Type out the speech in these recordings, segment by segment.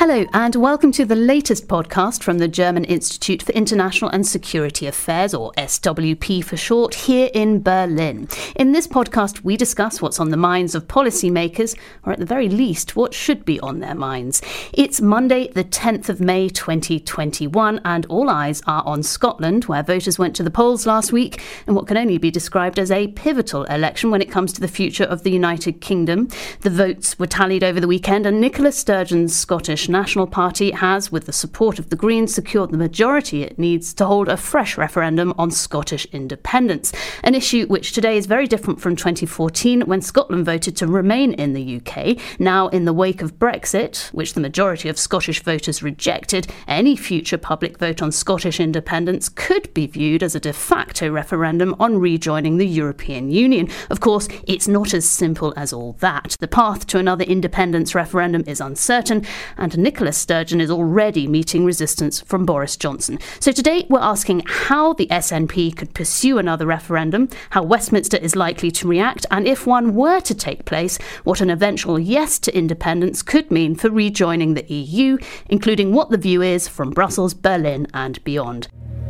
Hello and welcome to the latest podcast from the German Institute for International and Security Affairs, or SWP for short, here in Berlin. In this podcast, we discuss what's on the minds of policymakers, or at the very least, what should be on their minds. It's Monday, the 10th of May 2021, and all eyes are on Scotland, where voters went to the polls last week in what can only be described as a pivotal election when it comes to the future of the United Kingdom. The votes were tallied over the weekend, and Nicola Sturgeon's Scottish National Party has, with the support of the Greens, secured the majority it needs to hold a fresh referendum on Scottish independence, an issue which today is very different from 2014 when Scotland voted to remain in the UK. Now, in the wake of Brexit, which the majority of Scottish voters rejected, any future public vote on Scottish independence could be viewed as a de facto referendum on rejoining the European Union. Of course, it's not as simple as all that. The path to another independence referendum is uncertain, and Nicola Sturgeon is already meeting resistance from Boris Johnson. So today we're asking how the SNP could pursue another referendum, how Westminster is likely to react, and if one were to take place, what an eventual yes to independence could mean for rejoining the EU, including what the view is from Brussels, Berlin and beyond.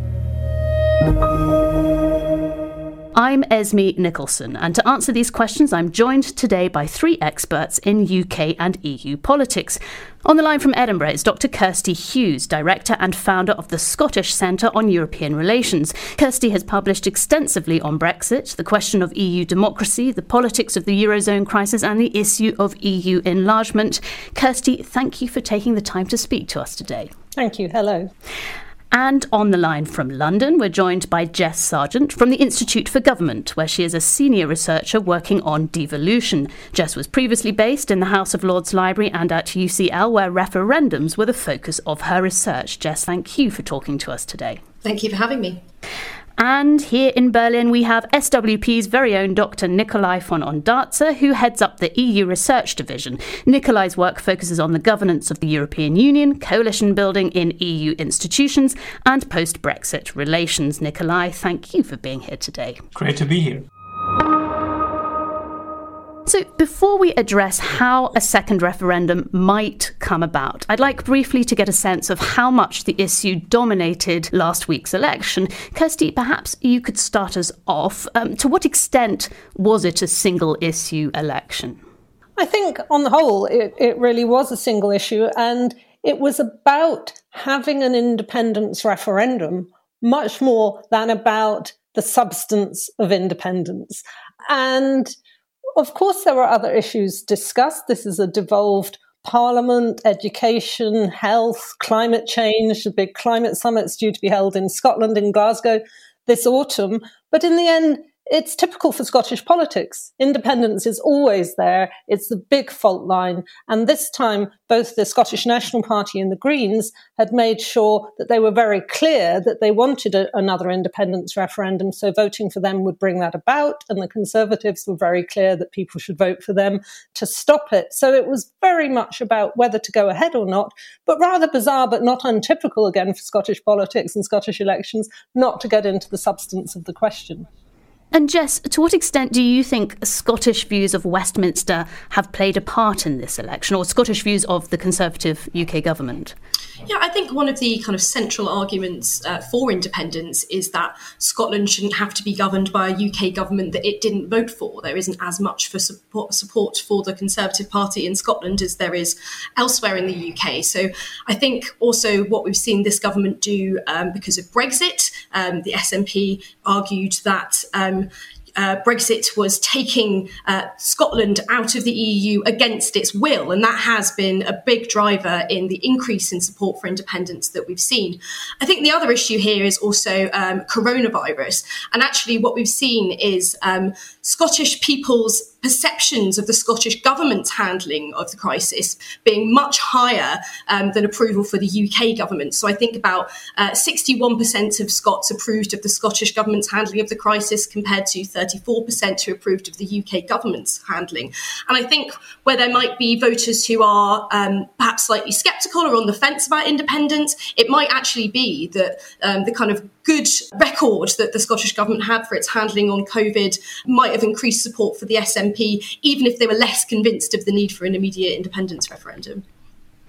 I'm Esme Nicholson, and to answer these questions, I'm joined today by three experts in UK and EU politics. On the line from Edinburgh is Dr. Kirsty Hughes, Director and founder of the Scottish Centre on European Relations. Kirsty has published extensively on Brexit, the question of EU democracy, the politics of the Eurozone crisis and the issue of EU enlargement. Kirsty, thank you for taking the time to speak to us today. Thank you. Hello. And on the line from London, we're joined by Jess Sargent from the Institute for Government, where she is a senior researcher working on devolution. Jess was previously based in the House of Lords Library and at UCL, where referendums were the focus of her research. Jess, thank you for talking to us today. Thank you for having me. And here in Berlin, we have SWP's very own Dr. Nikolai von Ondarza, who heads up the EU Research Division. Nikolai's work focuses on the governance of the European Union, coalition building in EU institutions, and post-Brexit relations. Nikolai, thank you for being here today. Great to be here. So before we address how a second referendum might come about, I'd like briefly to get a sense of how much the issue dominated last week's election. Kirsty, perhaps you could start us off. To what extent was it a single issue election? I think on the whole, it really was a single issue, and it was about having an independence referendum much more than about the substance of independence. And of course, there were other issues discussed. This is a devolved parliament, education, health, climate change. The big climate summit's due to be held in Scotland, in Glasgow, this autumn. But in the end, it's typical for Scottish politics. Independence is always there. It's the big fault line. And this time, both the Scottish National Party and the Greens had made sure that they were very clear that they wanted another independence referendum. So voting for them would bring that about. And the Conservatives were very clear that people should vote for them to stop it. So it was very much about whether to go ahead or not, but rather bizarre, but not untypical again for Scottish politics and Scottish elections, not to get into the substance of the question. And Jess, to what extent do you think Scottish views of Westminster have played a part in this election, or Scottish views of the Conservative UK government? Yeah, I think one of the kind of central arguments for independence is that Scotland shouldn't have to be governed by a UK government that it didn't vote for. There isn't as much for support for the Conservative Party in Scotland as there is elsewhere in the UK. So I think also what we've seen this government do because of Brexit, the SNP argued that Brexit was taking Scotland out of the EU against its will, and that has been a big driver in the increase in support for independence that we've seen. I think the other issue here is also coronavirus, and actually what we've seen is Scottish people's perceptions of the Scottish government's handling of the crisis being much higher than approval for the UK government. So I think about 61% of Scots approved of the Scottish government's handling of the crisis compared to 34% who approved of the UK government's handling. And I think where there might be voters who are perhaps slightly sceptical or on the fence about independence, it might actually be that the kind of good record that the Scottish government had for its handling on COVID might have increased support for the SNP, even if they were less convinced of the need for an immediate independence referendum.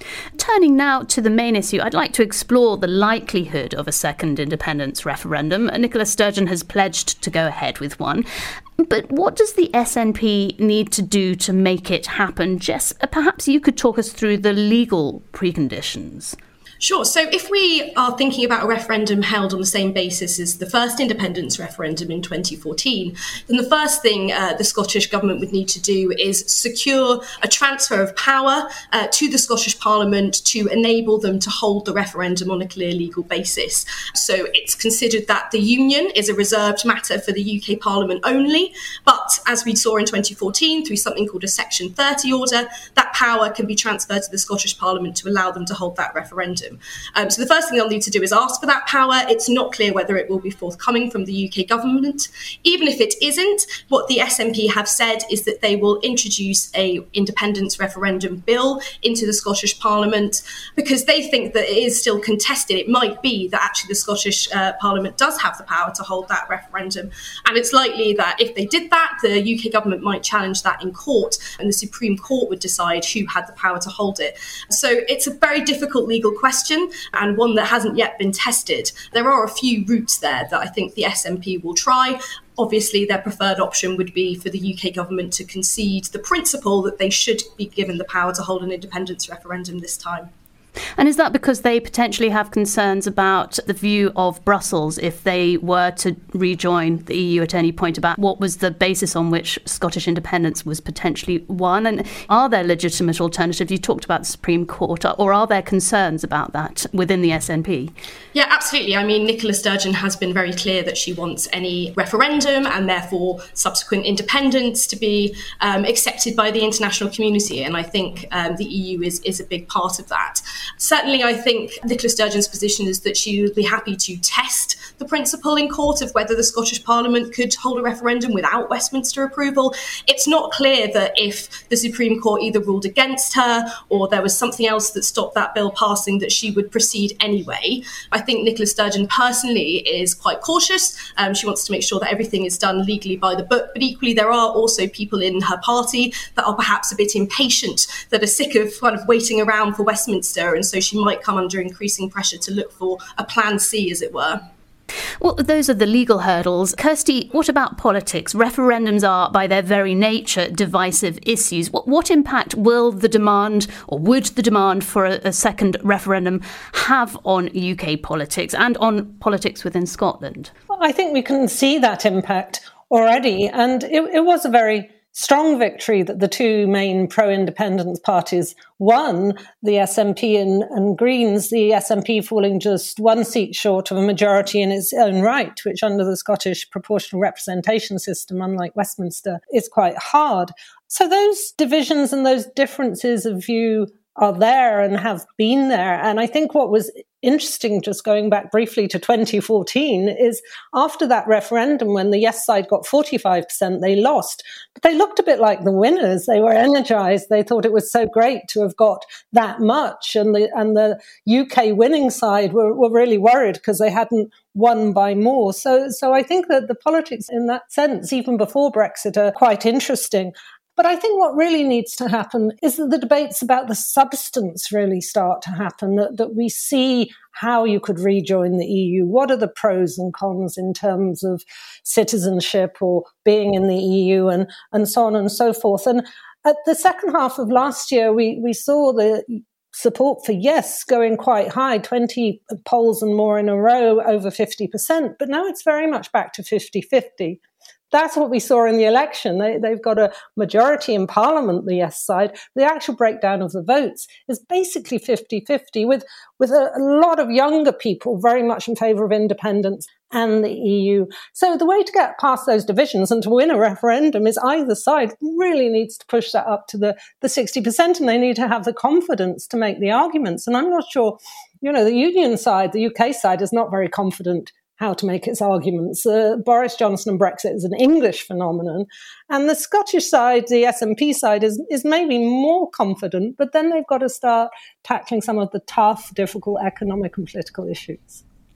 Turning now to the main issue, I'd like to explore the likelihood of a second independence referendum. Nicola Sturgeon has pledged to go ahead with one. But what does the SNP need to do to make it happen? Jess, perhaps you could talk us through the legal preconditions. Sure. So if we are thinking about a referendum held on the same basis as the first independence referendum in 2014, then the first thing the Scottish Government would need to do is secure a transfer of power to the Scottish Parliament to enable them to hold the referendum on a clear legal basis. So it's considered that the union is a reserved matter for the UK Parliament only, but as we saw in 2014 through something called a Section 30 order, that power can be transferred to the Scottish Parliament to allow them to hold that referendum. So the first thing they'll need to do is ask for that power. It's not clear whether it will be forthcoming from the UK government. Even if it isn't, what the SNP have said is that they will introduce a independence referendum bill into the Scottish Parliament because they think that it is still contested. It might be that actually the Scottish Parliament does have the power to hold that referendum. And it's likely that if they did that, the UK government might challenge that in court and the Supreme Court would decide who had the power to hold it. So it's a very difficult legal question and one that hasn't yet been tested. There are a few routes there that I think the SNP will try. Obviously, their preferred option would be for the UK government to concede the principle that they should be given the power to hold an independence referendum this time. And is that because they potentially have concerns about the view of Brussels if they were to rejoin the EU at any point about what was the basis on which Scottish independence was potentially won? And are there legitimate alternatives? You talked about the Supreme Court, or are there concerns about that within the SNP? Yeah, absolutely. I mean, Nicola Sturgeon has been very clear that she wants any referendum and therefore subsequent independence to be accepted by the international community. And I think the EU is a big part of that. Certainly, I think Nicola Sturgeon's position is that she would be happy to test the principle in court of whether the Scottish Parliament could hold a referendum without Westminster approval. It's not clear that if the Supreme Court either ruled against her or there was something else that stopped that bill passing, that she would proceed anyway. I think Nicola Sturgeon personally is quite cautious. She wants to make sure that everything is done legally by the book, but equally there are also people in her party that are perhaps a bit impatient, that are sick of kind of waiting around for Westminster, and so she might come under increasing pressure to look for a plan C, as it were. Well, those are the legal hurdles. Kirsty, what about politics? Referendums are, by their very nature, divisive issues. What impact will the demand, or would the demand for a second referendum have on UK politics and on politics within Scotland? Well, I think we can see that impact already, and it was a very strong victory that the two main pro-independence parties won, the SNP and Greens, the SNP falling just one seat short of a majority in its own right, which under the Scottish proportional representation system, unlike Westminster, is quite hard. So those divisions and those differences of view are there and have been there. And I think what was interesting, just going back briefly to 2014, is after that referendum, when the yes side got 45%, they lost. But they looked a bit like the winners. They were energized. They thought it was so great to have got that much. And the UK winning side were really worried because they hadn't won by more. So I think that the politics in that sense, even before Brexit, are quite interesting. But I think what really needs to happen is that the debates about the substance really start to happen, that we see how you could rejoin the EU. What are the pros and cons in terms of citizenship or being in the EU and so on and so forth. And at the second half of last year, we saw the support for yes going quite high, 20 polls and more in a row, over 50%. But now it's very much back to 50-50. That's what we saw in the election. They've got a majority in Parliament, the yes side. The actual breakdown of the votes is basically 50-50, with a lot of younger people very much in favour of independence and the EU. So the way to get past those divisions and to win a referendum is either side really needs to push that up to the 60%, and they need to have the confidence to make the arguments. And I'm not sure, the Union side, the UK side, is not very confident how to make its arguments. Boris Johnson and Brexit is an English phenomenon. And the Scottish side, the SNP side, is maybe more confident, but then they've got to start tackling some of the tough, difficult economic and political issues.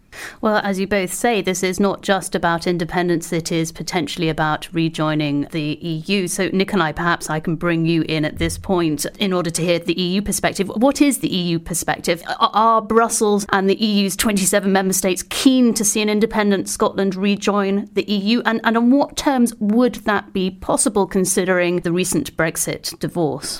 Well, as you both say, this is not just about independence, it is potentially about rejoining the EU. So, Nikolai, perhaps I can bring you in at this point in order to hear the EU perspective. What is the EU perspective? Are Brussels and the EU's 27 member states keen to see an independent Scotland rejoin the EU? And on what terms would that be possible, considering the recent Brexit divorce?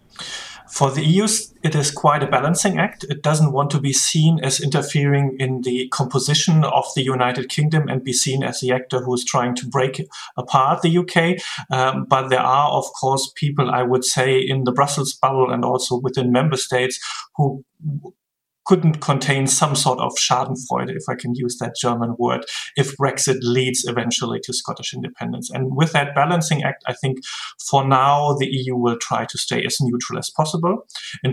For the EU, it is quite a balancing act. It doesn't want to be seen as interfering in the composition of the United Kingdom and be seen as the actor who is trying to break apart the UK. But there are, of course, people, I would say, in the Brussels bubble and also within member states who couldn't contain some sort of schadenfreude, if I can use that German word, if Brexit leads eventually to Scottish independence. And with that balancing act, I think for now, the EU will try to stay as neutral as possible. In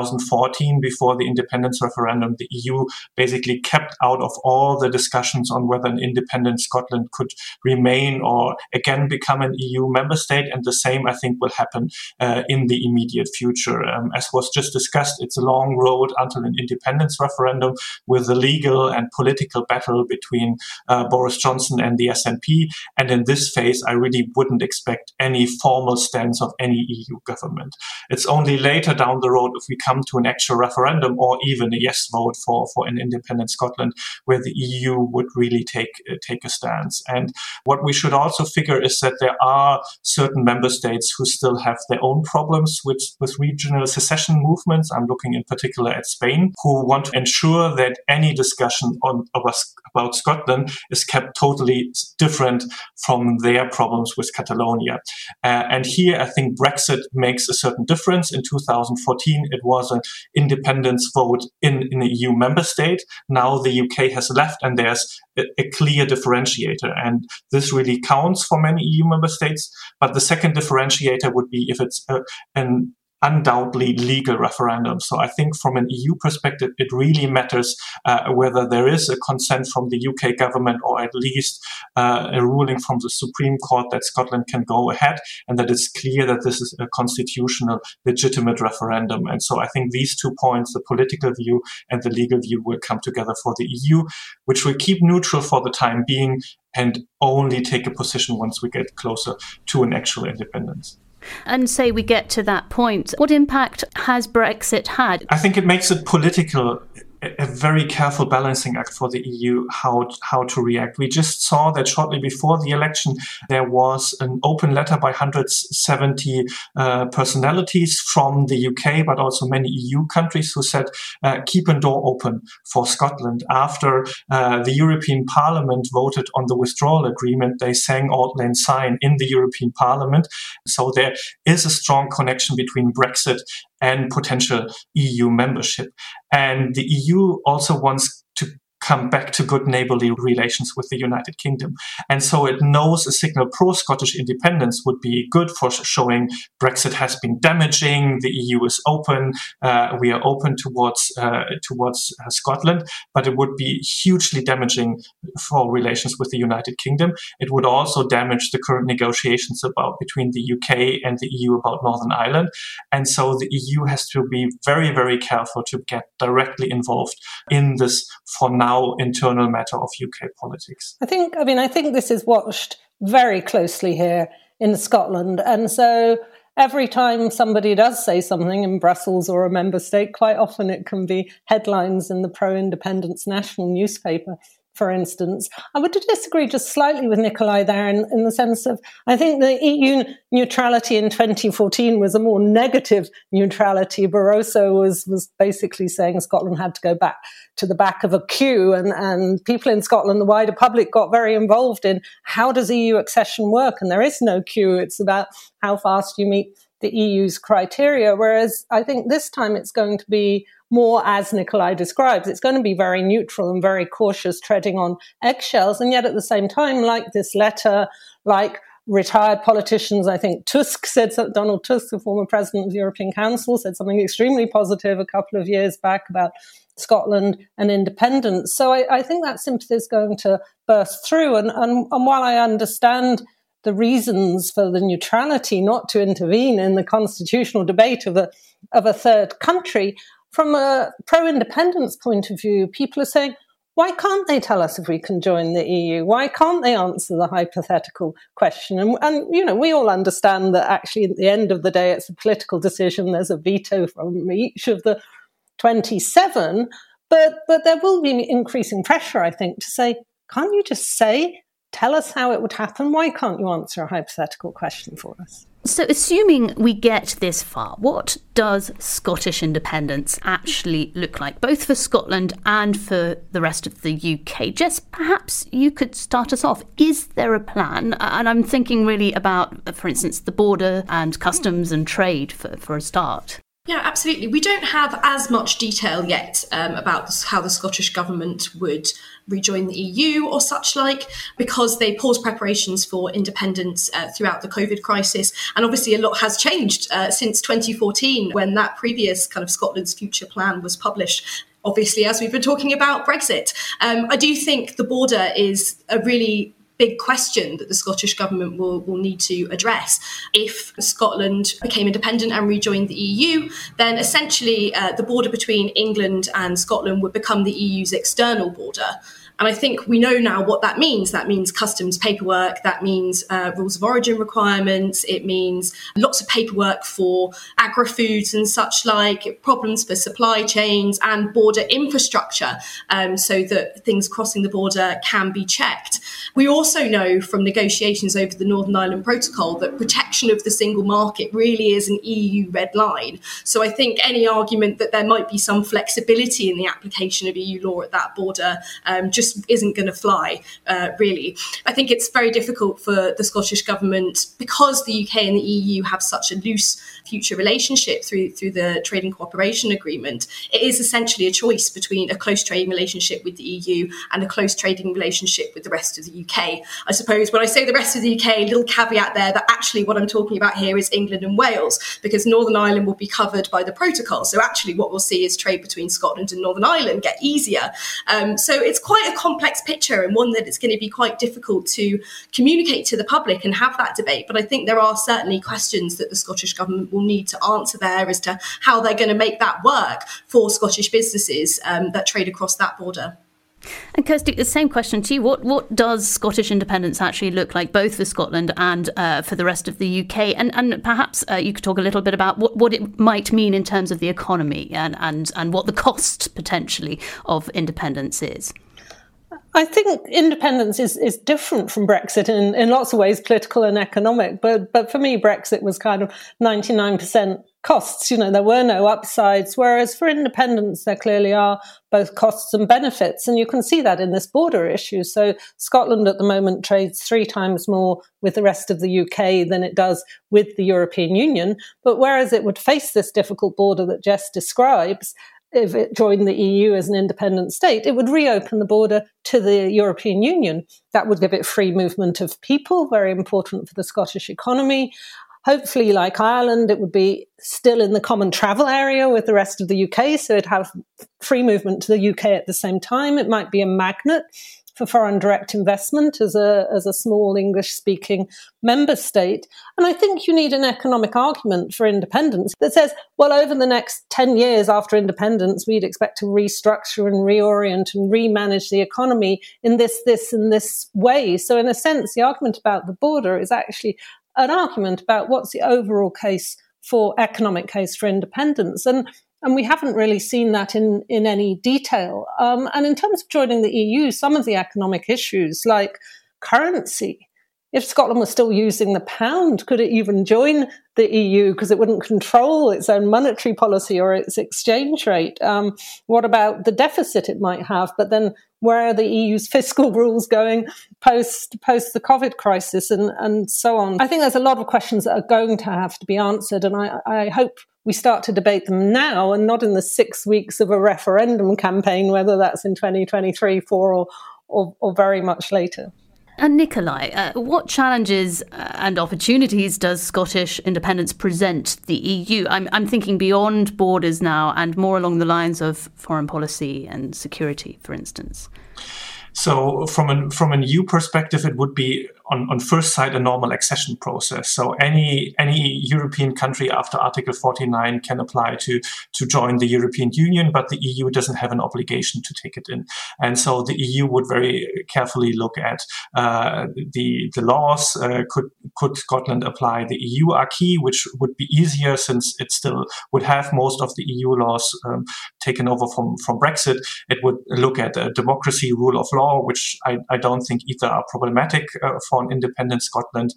2014, before the independence referendum, the EU basically kept out of all the discussions on whether an independent Scotland could remain or again become an EU member state. And the same, I think, will happen in the immediate future. As was just discussed, it's a long road until an independence referendum with a legal and political battle between Boris Johnson and the SNP. And in this phase, I really wouldn't expect any formal stance of any EU government. It's only later down the road, if we come to an actual referendum or even a yes vote for an independent Scotland, where the EU would really take a stance. And what we should also figure is that there are certain member states who still have their own problems with regional secession movements. I'm looking in particular at Spain, who want to ensure that any discussion about Scotland is kept totally different from their problems with Catalonia. And here, I think Brexit makes a certain difference. In 2014, it was an independence vote in an EU member state. Now the UK has left, and there's a clear differentiator. And this really counts for many EU member states. But the second differentiator would be if it's an undoubtedly legal referendum. So I think from an EU perspective, it really matters whether there is a consent from the UK government or at least a ruling from the Supreme Court that Scotland can go ahead and that it's clear that this is a constitutional, legitimate referendum. And so I think these 2 points, the political view and the legal view, will come together for the EU, which will keep neutral for the time being and only take a position once we get closer to an actual independence. And say we get to that point, what impact has Brexit had? I think it makes it political, a very careful balancing act for the EU, how to react. We just saw that shortly before the election, there was an open letter by 170 personalities from the UK, but also many EU countries who said, keep a door open for Scotland. After the European Parliament voted on the withdrawal agreement, they sang Auld Lang Syne in the European Parliament. So there is a strong connection between Brexit and potential EU membership. And the EU also wants to come back to good neighborly relations with the United Kingdom. And so it knows a signal pro-Scottish independence would be good for showing Brexit has been damaging, the EU is open, we are open towards Scotland, but it would be hugely damaging for relations with the United Kingdom. It would also damage the current negotiations between the UK and the EU about Northern Ireland. And so the EU has to be very, very careful to get directly involved in this, for now, internal matter of UK politics. I think this is watched very closely here in Scotland. And so every time somebody does say something in Brussels or a member state, quite often it can be headlines in the pro-independence national newspaper, for instance. I would disagree just slightly with Nikolai there in the sense of, I think the EU neutrality in 2014 was a more negative neutrality. Barroso was basically saying Scotland had to go back to the back of a queue, and people in Scotland, the wider public, got very involved in how does EU accession work? And there is no queue. It's about how fast you meet the EU's criteria. Whereas I think this time it's going to be more, as Nikolai describes, it's going to be very neutral and very cautious, treading on eggshells. And yet at the same time, like this letter, like retired politicians, I think Donald Tusk, the former president of the European Council, said something extremely positive a couple of years back about Scotland and independence. So I think that sympathy is going to burst through. And while I understand the reasons for the neutrality not to intervene in the constitutional debate of a third country, from a pro-independence point of view, people are saying, Why can't they tell us if we can join the EU? Why can't they answer the hypothetical question? And we all understand that actually at the end of the day, it's a political decision. There's a veto from each of the 27, but there will be increasing pressure, I think, to say, can't you just tell us how it would happen? Why can't you answer a hypothetical question for us? So assuming we get this far, what does Scottish independence actually look like, both for Scotland and for the rest of the UK? Jess, perhaps you could start us off. Is there a plan? And I'm thinking really about, for instance, the border and customs and trade for a start. Yeah, absolutely. We don't have as much detail yet about how the Scottish Government would rejoin the EU or such like, because they paused preparations for independence throughout the COVID crisis. And obviously a lot has changed since 2014, when that previous kind of Scotland's future plan was published. Obviously, as we've been talking about Brexit, I do think the border is a really big question that the Scottish Government will need to address. If Scotland became independent and rejoined the EU, then essentially the border between England and Scotland would become the EU's external border. And I think we know now what that means. That means customs paperwork, that means rules of origin requirements, it means lots of paperwork for agri-foods and such like, problems for supply chains and border infrastructure, so that things crossing the border can be checked. We also know from negotiations over the Northern Ireland Protocol that protection of the single market really is an EU red line. So I think any argument that there might be some flexibility in the application of EU law at that border just isn't going to fly, really. I think it's very difficult for the Scottish Government, because the UK and the EU have such a loose future relationship through the Trade and Cooperation Agreement. It is essentially a choice between a close trading relationship with the EU and a close trading relationship with the rest of the UK. I suppose when I say the rest of the UK, a little caveat there that actually what I'm talking about here is England and Wales, because Northern Ireland will be covered by the protocol. So actually what we'll see is trade between Scotland and Northern Ireland get easier. So it's quite a complex picture, and one that it's going to be quite difficult to communicate to the public and have that debate. But I think there are certainly questions that the Scottish Government will need to answer there as to how they're going to make that work for Scottish businesses that trade across that border. And Kirsty, the same question to you. What does Scottish independence actually look like, both for Scotland and for the rest of the UK? And perhaps you could talk a little bit about what it might mean in terms of the economy and what the cost potentially of independence is. I think independence is different from Brexit in lots of ways, political and economic. But for me, Brexit was kind of 99% costs. There were no upsides, whereas for independence, there clearly are both costs and benefits. And you can see that in this border issue. So Scotland at the moment trades 3 times more with the rest of the UK than it does with the European Union. But whereas it would face this difficult border that Jess describes, if it joined the EU as an independent state, it would reopen the border to the European Union. That would give it free movement of people, very important for the Scottish economy. Hopefully, like Ireland, it would be still in the common travel area with the rest of the UK, so it'd have free movement to the UK at the same time. It might be a magnet for foreign direct investment as a small English-speaking member state. And I think you need an economic argument for independence that says, well, over the next 10 years after independence, we'd expect to restructure and reorient and remanage the economy in this and this way. So in a sense, the argument about the border is actually an argument about what's the overall economic case for independence. And we haven't really seen that in any detail. And in terms of joining the EU, some of the economic issues like currency, if Scotland was still using the pound, could it even join the EU because it wouldn't control its own monetary policy or its exchange rate? What about the deficit it might have? But then where are the EU's fiscal rules going post the COVID crisis and so on? I think there's a lot of questions that are going to have to be answered, and I hope we start to debate them now and not in the 6 weeks of a referendum campaign, whether that's in 2023, 4 or very much later. And Nikolai, what challenges and opportunities does Scottish independence present the EU? I'm thinking beyond borders now and more along the lines of foreign policy and security, for instance. So from an EU perspective, it would be on first sight, a normal accession process. So any European country after Article 49 can apply to join the European Union, but the EU doesn't have an obligation to take it in. And so the EU would very carefully look at the laws. Could Scotland apply the EU acquis, which would be easier since it still would have most of the EU laws taken over from Brexit. It would look at democracy, rule of law, which I don't think either are problematic for an independent Scotland,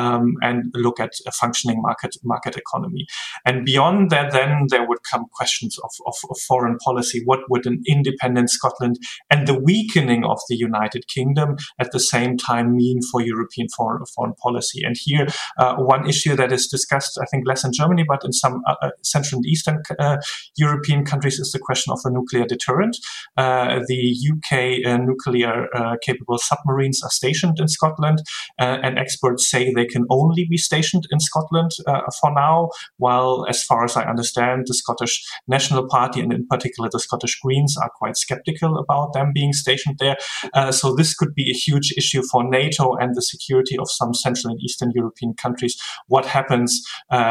and look at a functioning market economy. And beyond that, then there would come questions of foreign policy. What would an independent Scotland and the weakening of the United Kingdom at the same time mean for European foreign policy? And here, one issue that is discussed, I think, less in Germany, but in some Central and Eastern European countries, is the question of a nuclear deterrent. The UK nuclear-capable submarines are stationed in Scotland, and experts say they can only be stationed in Scotland for now, while, as far as I understand, the Scottish National Party, and in particular the Scottish Greens, are quite skeptical about them being stationed there. So this could be a huge issue for NATO and the security of some Central and Eastern European countries. What happens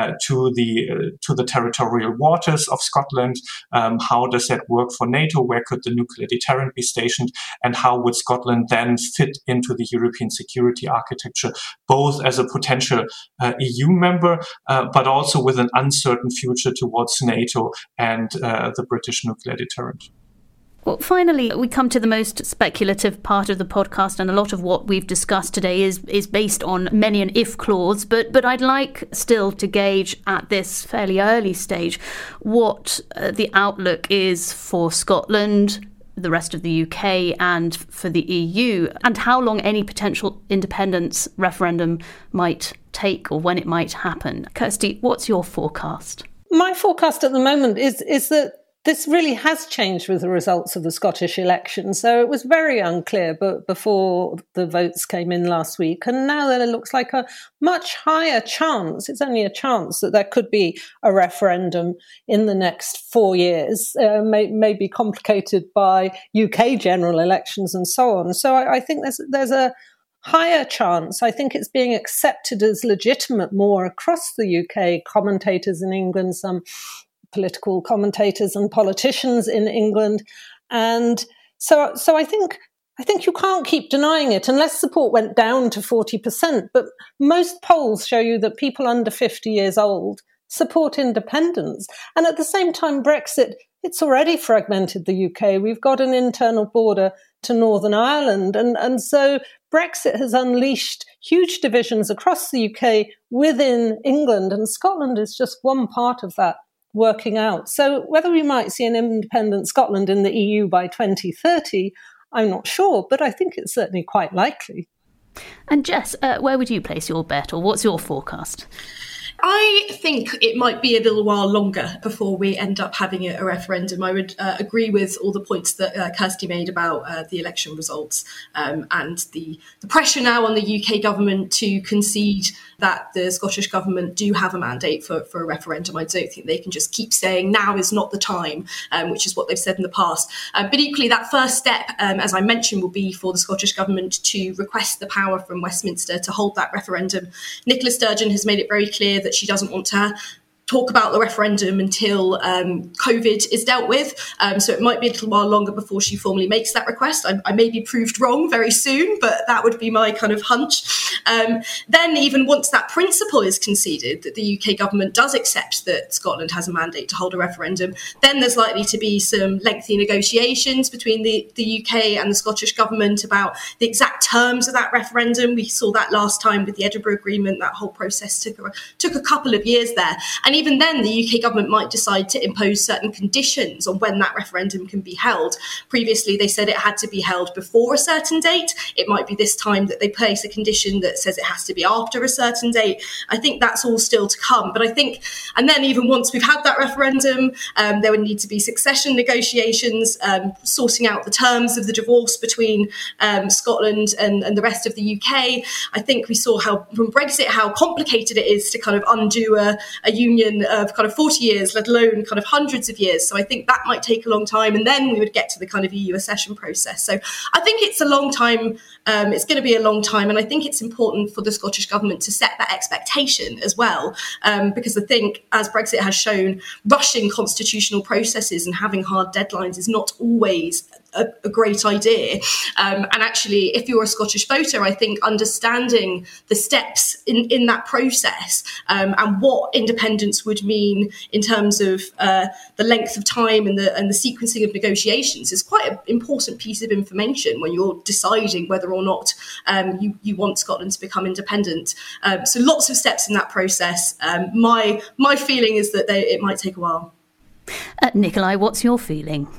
to the territorial waters of Scotland? How does that work for NATO? Where could the nuclear deterrent be stationed? And how would Scotland then fit into the European security architecture, both as a potential EU member, but also with an uncertain future towards NATO and the British nuclear deterrent? Well, finally, we come to the most speculative part of the podcast, and a lot of what we've discussed today is based on many an if clause, but I'd like still to gauge at this fairly early stage what the outlook is for Scotland, the rest of the UK, and for the EU, and how long any potential independence referendum might take or when it might happen. Kirsty, what's your forecast? My forecast at the moment is that this really has changed with the results of the Scottish election. So it was very unclear but before the votes came in last week. And now there looks like a much higher chance, it's only a chance, that there could be a referendum in the next 4 years, may be complicated by UK general elections and so on. So I think there's a higher chance. I think it's being accepted as legitimate more across the UK. Commentators in England, some political commentators and politicians in England. And so I think you can't keep denying it unless support went down to 40%. But most polls show you that people under 50 years old support independence. And at the same time, Brexit, it's already fragmented the UK. We've got an internal border to Northern Ireland. And so Brexit has unleashed huge divisions across the UK within England. And Scotland is just one part of that working out. So whether we might see an independent Scotland in the EU by 2030, I'm not sure, but I think it's certainly quite likely. And Jess, where would you place your bet, or what's your forecast? I think it might be a little while longer before we end up having a referendum. I would agree with all the points that Kirsty made about the election results and the pressure now on the UK government to concede that the Scottish government do have a mandate for a referendum. I don't think they can just keep saying now is not the time, which is what they've said in the past. But equally, that first step, as I mentioned, will be for the Scottish government to request the power from Westminster to hold that referendum. Nicola Sturgeon has made it very clear that she doesn't want to talk about the referendum until COVID is dealt with. So it might be a little while longer before she formally makes that request. I may be proved wrong very soon, but that would be my kind of hunch. Then even once that principle is conceded, that the UK government does accept that Scotland has a mandate to hold a referendum, then there's likely to be some lengthy negotiations between the UK and the Scottish government about the exact terms of that referendum. We saw that last time with the Edinburgh Agreement. That whole process took a couple of years there. And even then, the UK government might decide to impose certain conditions on when that referendum can be held. Previously, they said it had to be held before a certain date. It might be this time that they place a condition that says it has to be after a certain date. I think that's all still to come. But I think, and then even once we've had that referendum, there would need to be succession negotiations, sorting out the terms of the divorce between Scotland and the rest of the UK. I think we saw how, from Brexit, how complicated it is to kind of undo a union Union of kind of 40 years, let alone kind of hundreds of years. So I think that might take a long time, and then we would get to the kind of EU accession process. So I think it's a long time. It's going to be a long time, and I think it's important for the Scottish Government to set that expectation as well, because I think, as Brexit has shown, rushing constitutional processes and having hard deadlines is not always a great idea. And actually, if you're a Scottish voter, I think understanding the steps in that process and what independence would mean in terms of the length of time and the sequencing of negotiations is quite an important piece of information when you're deciding whether or not you want Scotland to become independent. So lots of steps in that process. My feeling is that it might take a while. Nikolai, what's your feeling?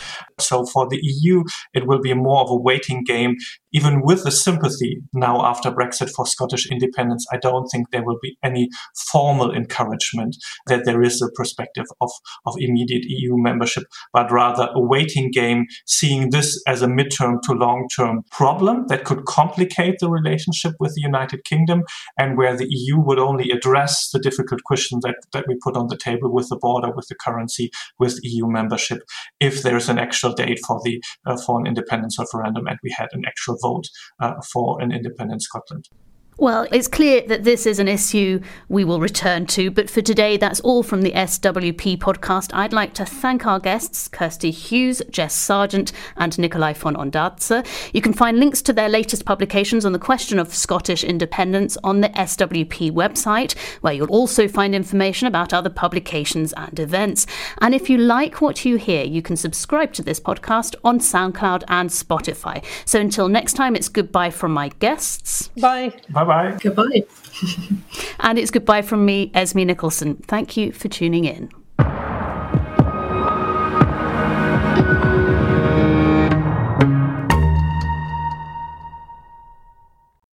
So for the EU, it will be more of a waiting game. Even with the sympathy now after Brexit for Scottish independence, I don't think there will be any formal encouragement that there is a perspective of immediate EU membership, but rather a waiting game, seeing this as a midterm to long-term problem that could complicate the relationship with the United Kingdom, and where the EU would only address the difficult questions that we put on the table with the border, with the currency, with EU membership, if there's an actual date for an independence referendum and we had an actual vote for an independent Scotland. Well, it's clear that this is an issue we will return to, but for today, that's all from the SWP podcast. I'd like to thank our guests, Kirsty Hughes, Jess Sargent and Nikolai von Ondarza. You can find links to their latest publications on the question of Scottish independence on the SWP website, where you'll also find information about other publications and events. And if you like what you hear, you can subscribe to this podcast on SoundCloud and Spotify. So until next time, it's goodbye from my guests. Bye. Bye-bye. Goodbye. And it's goodbye from me, Esme Nicholson. Thank you for tuning in.